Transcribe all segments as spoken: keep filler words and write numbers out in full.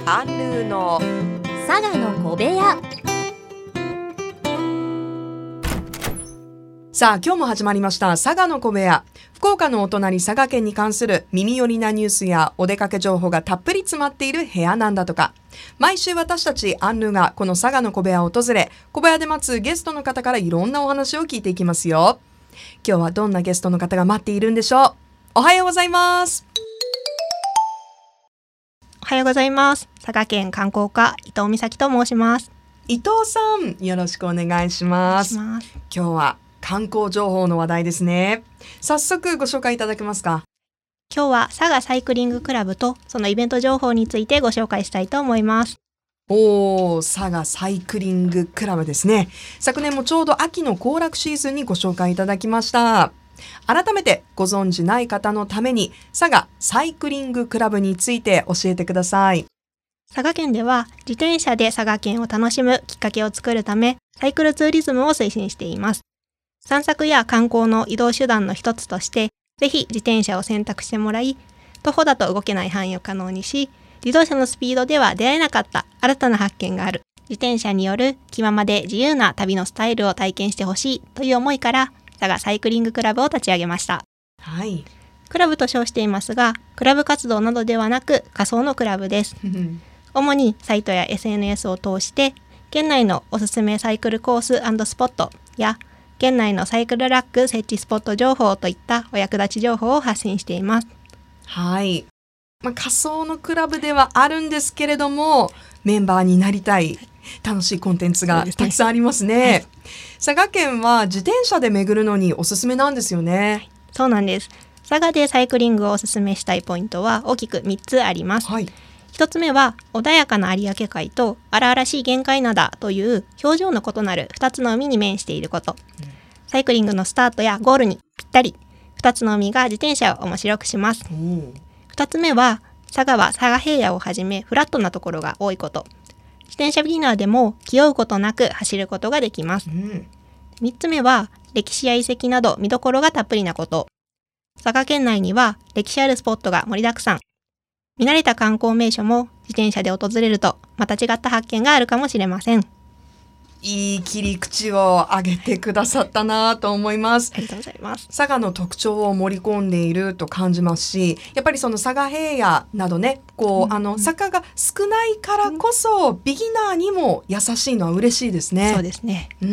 アンヌーの佐賀の小部屋。 さあ今日も始まりました佐賀の小部屋。福岡のお隣佐賀県に関する耳寄りなニュースやお出かけ情報がたっぷり詰まっている部屋なんだとか。毎週私たちアンヌーがこの佐賀の小部屋を訪れ、小部屋で待つゲストの方からいろんなお話を聞いていきますよ。今日はどんなゲストの方が待っているんでしょう。おはようございます。 おはようございます。佐賀県観光課伊藤美咲と申します。 伊藤さん、よろしくお願いします。 お願いします。 今日は観光情報の話題ですね。早速ご紹介いただけますか。 今日は佐賀サイクリングクラブとそのイベント情報についてご紹介したいと思います。 おー、佐賀サイクリングクラブですね。昨年もちょうど秋の行楽シーズンにご紹介いただきました。改めてご存知ない方のために佐賀サイクリングクラブについて教えてください。 佐賀県では自転車で佐賀県を楽しむきっかけを作るためサイクルツーリズムを推進しています。散策や観光の移動手段の一つとしてぜひ自転車を選択してもらい、徒歩だと動けない範囲を可能にし、自動車のスピードでは出会えなかった新たな発見がある自転車による気ままで自由な旅のスタイルを体験してほしいという思いから佐賀サイクリングクラブを立ち上げました。 はい。 クラブと称していますが、クラブ活動などではなく仮想のクラブです。主にサイトや エスエヌエス を通して県内のおすすめサイクルコース&スポットや県内のサイクルラック設置スポット情報といったお役立ち情報を発信しています。 はい。まあ、仮想のクラブではあるんですけれども、メンバーになりたい楽しいコンテンツがたくさんありますね。はい、佐賀県は自転車で巡るのにおすすめなんですよね。はい、 そうなんです。佐賀でサイクリングをおすすめしたいポイントは大きくみっつあります。はい、ひとつめは穏やかな有明海と荒々しい玄界灘という表情の異なるふたつの海に面していること。うん、サイクリングのスタートやゴールにぴったりふたつの海が自転車を面白くします。ふたつめは佐賀は佐賀平野をはじめフラットなところが多いこと。自転車ビギナーでも気負うことなく走ることができます。うん、みっつめは歴史や遺跡など見どころがたっぷりなこと。佐賀県内には歴史あるスポットが盛りだくさん。見慣れた観光名所も自転車で訪れるとまた違った発見があるかもしれません。 いい切り口を上げてくださったなと思います。 ありがとうございます。 佐賀の特徴を盛り込んでいると感じますし、やっぱりその佐賀平野などね、こう、うん、あの坂が少ないからこそ、うん、ビギナーにも優しいのは嬉しいですね。 そうですね。 うん。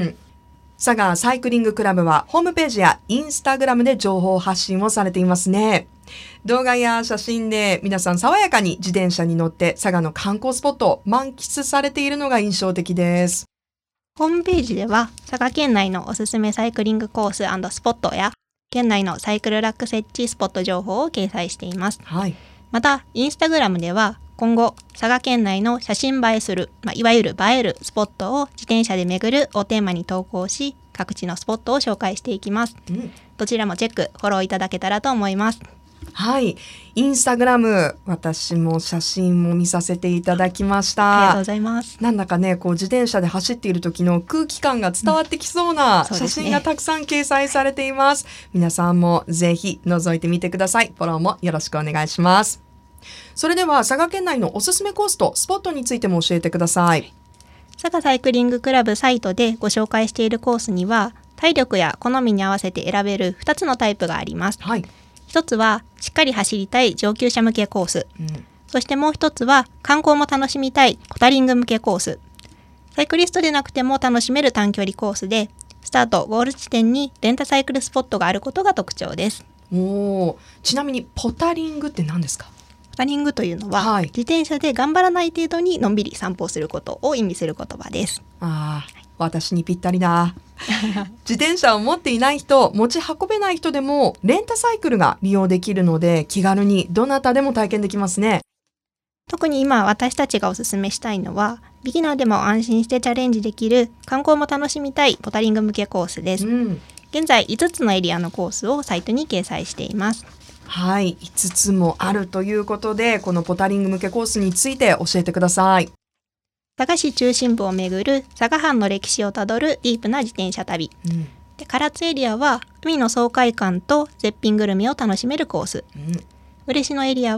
佐賀サイクリングクラブはホームページやインスタグラムで情報発信をされていますね。動画や写真で皆さん爽やかに自転車に乗って佐賀の観光スポットを満喫されているのが印象的です。 ホームページでは佐賀県内のおすすめサイクリングコース&スポットや県内のサイクルラック設置スポット情報を掲載しています。はい、またインスタグラムでは今後佐賀県内の写真映えする、まあ、いわゆる映えるスポットを自転車で巡るをテーマに投稿し、各地のスポットを紹介していきます。うん、どちらもチェックフォローいただけたらと思います。 はい、インスタグラム私も写真も見させていただきました。 ありがとうございます。 なんだかね、こう自転車で走っている時の空気感が伝わってきそうな写真がたくさん掲載されています。皆さんもぜひ覗いてみてください。フォローもよろしくお願いします。それでは佐賀県内のおすすめコースとスポットについても教えてください。 佐賀サイクリングクラブサイトでご紹介しているコースには体力や好みに合わせて選べるふたつのタイプがあります。はい、ひとつはしっかり走りたい上級者向けコース、うん、そしてもう一つは観光も楽しみたいポタリング向けコース。サイクリストでなくても楽しめる短距離コースでスタートゴール地点にレンタサイクルスポットがあることが特徴です。 おー、ちなみにポタリングって何ですか？ ポタリングというのは、はい、自転車で頑張らない程度にのんびり散歩することを意味する言葉です。 あー、私にぴったりだ。自転車を持っていない人、持ち運べない人でもレンタサイクルが利用できるので気軽にどなたでも体験できますね。 特に今私たちがおすすめしたいのはビギナーでも安心してチャレンジできる観光も楽しみたいポタリング向けコースです。うん、現在いつつのエリアのコースをサイトに掲載しています。 はい、いつつもあるということでこのポタリング向けコースについて教えてください。 佐賀市中心部を巡る佐賀藩の歴史をたどるディープな自転車旅、うん、で唐津エリアは海の爽快感と絶品グルメを楽しめるコース、うん、嬉野エリアは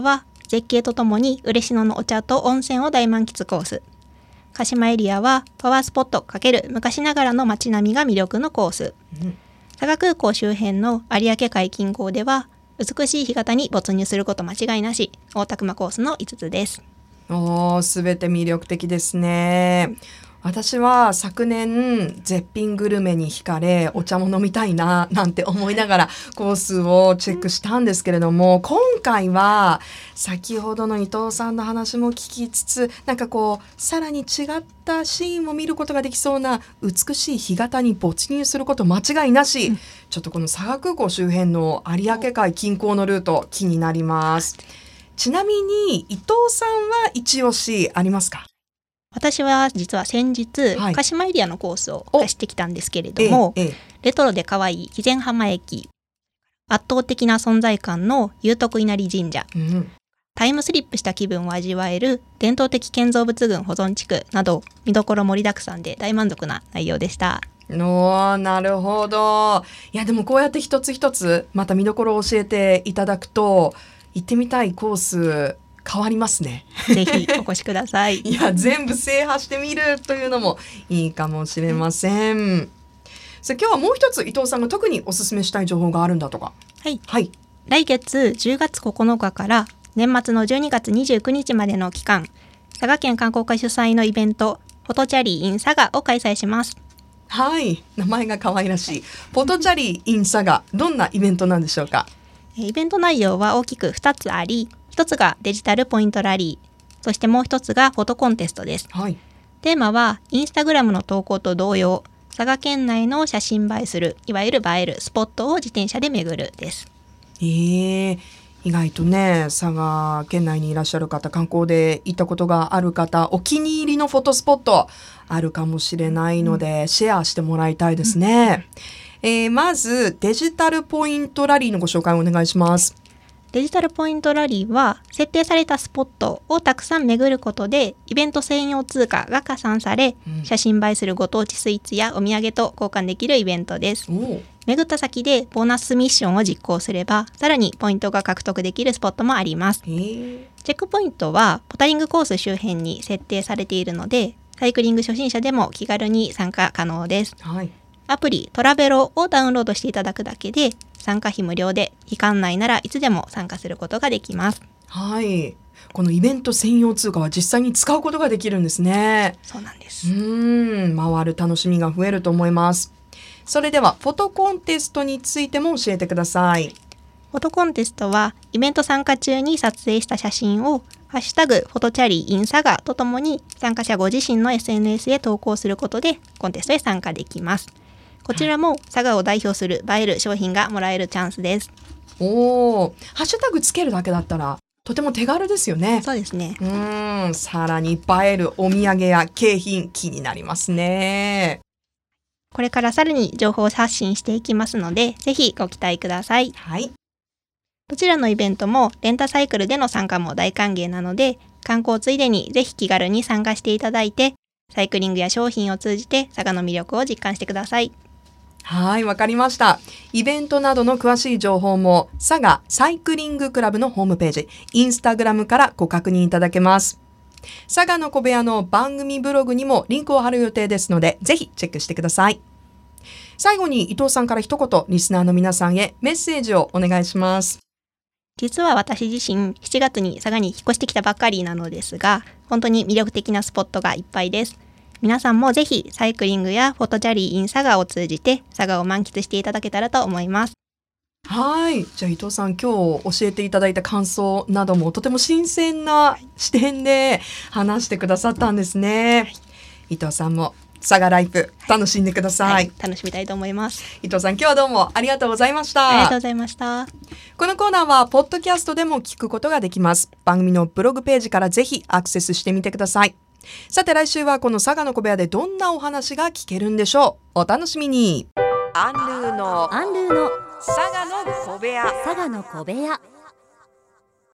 絶景とともに嬉野のお茶と温泉を大満喫コース。鹿島エリアはパワースポット×昔ながらの街並みが魅力のコース、うん、佐賀空港周辺の有明海近郊では美しい干潟に没入すること間違いなし、大田熊コースのいつつです。 おー、すべて魅力的ですね。私は昨年絶品グルメに惹かれお茶も飲みたいななんて思いながらコースをチェックしたんですけれども、今回は先ほどの伊藤さんの話も聞きつつ、なんかこうさらに違ったシーンを見ることができそうな美しい干潟に没入すること間違いなし、うん、ちょっとこの佐賀空港周辺の有明海近郊のルート気になります。ちなみに伊藤さんは一押しありますか？ 私は実は先日、はい、鹿島エリアのコースを走ってきたんですけれども、ええ、レトロで可愛い肥前浜駅、圧倒的な存在感の祐徳稲荷神社、うん、タイムスリップした気分を味わえる伝統的建造物群保存地区など見どころ盛りだくさんで大満足な内容でした。 おー、なるほど。いやでもこうやって一つ一つまた見どころを教えていただくと行ってみたいコース変わりますね。 ぜひお越しください。 いや全部制覇してみるというのもいいかもしれません。さあ今日はもう一つ伊藤さんが特におすすめしたい情報があるんだとか。 はい、はい、来月じゅうがつここのかから年末のじゅうにがつにじゅうくにちまでの期間、佐賀県観光課主催のイベントフォトチャリー in 佐賀を開催します。 はい、名前が可愛らしいフォトチャリー in 佐賀、どんなイベントなんでしょうか？ イベント内容は大きくふたつあり、一つがデジタルポイントラリー、そしてもう一つがフォトコンテストです。はい、テーマはインスタグラムの投稿と同様、佐賀県内の写真映えするいわゆる映えるスポットを自転車で巡るです。 えー、意外とね佐賀県内にいらっしゃる方、観光で行ったことがある方、お気に入りのフォトスポットあるかもしれないので、うん、シェアしてもらいたいですね。うん、えー、まずデジタルポイントラリーのご紹介をお願いします。 デジタルポイントラリーは設定されたスポットをたくさん巡ることでイベント専用通貨が加算され、うん、写真映えするご当地スイーツやお土産と交換できるイベントです。巡った先でボーナスミッションを実行すればさらにポイントが獲得できるスポットもあります。チェックポイントはポタリングコース周辺に設定されているのでサイクリング初心者でも気軽に参加可能です。はい、アプリトラベロをダウンロードしていただくだけで参加費無料で期間内ならいつでも参加することができます。 はい、このイベント専用通貨は実際に使うことができるんですね。 そうなんです。 うーん、回る楽しみが増えると思います。それではフォトコンテストについても教えてください。 フォトコンテストはイベント参加中に撮影した写真をハッシュタグフォトチャリー in 佐賀とともに参加者ご自身の エスエヌエス へ投稿することでコンテストへ参加できます。こちらも佐賀を代表する映える商品がもらえるチャンスです。 おー、ハッシュタグつけるだけだったらとても手軽ですよね。 そうですね。 うーん、さらに映えるお土産や景品気になりますね。 これからさらに情報を発信していきますのでぜひご期待ください。 はい、 どちらのイベントもレンタサイクルでの参加も大歓迎なので観光ついでにぜひ気軽に参加していただいてサイクリングや商品を通じて佐賀の魅力を実感してください。 はい、わかりました。イベントなどの詳しい情報も佐賀サイクリングクラブのホームページ、インスタグラムからご確認いただけます。佐賀の小部屋の番組ブログにもリンクを貼る予定ですのでぜひチェックしてください。最後に伊藤さんから一言リスナーの皆さんへメッセージをお願いします。 実は私自身しちがつに佐賀に引っ越してきたばかりなのですが本当に魅力的なスポットがいっぱいです。皆さんもぜひサイクリングやフォトチャリー in 佐賀を通じて佐賀を満喫していただけたらと思います。 はい、じゃあ伊藤さん今日教えていただいた感想などもとても新鮮な視点で話してくださったんですね。はい、伊藤さんも佐賀ライフ楽しんでください。はいはい、 楽しみたいと思います。 伊藤さん今日はどうもありがとうございました。 ありがとうございました。 このコーナーはポッドキャストでも聞くことができます。番組のブログページからぜひアクセスしてみてください。さて来週はこの佐賀の小部屋でどんなお話が聞けるんでしょう。お楽しみに。アンルーのアンルーの佐賀の小部屋。 佐賀の小部屋。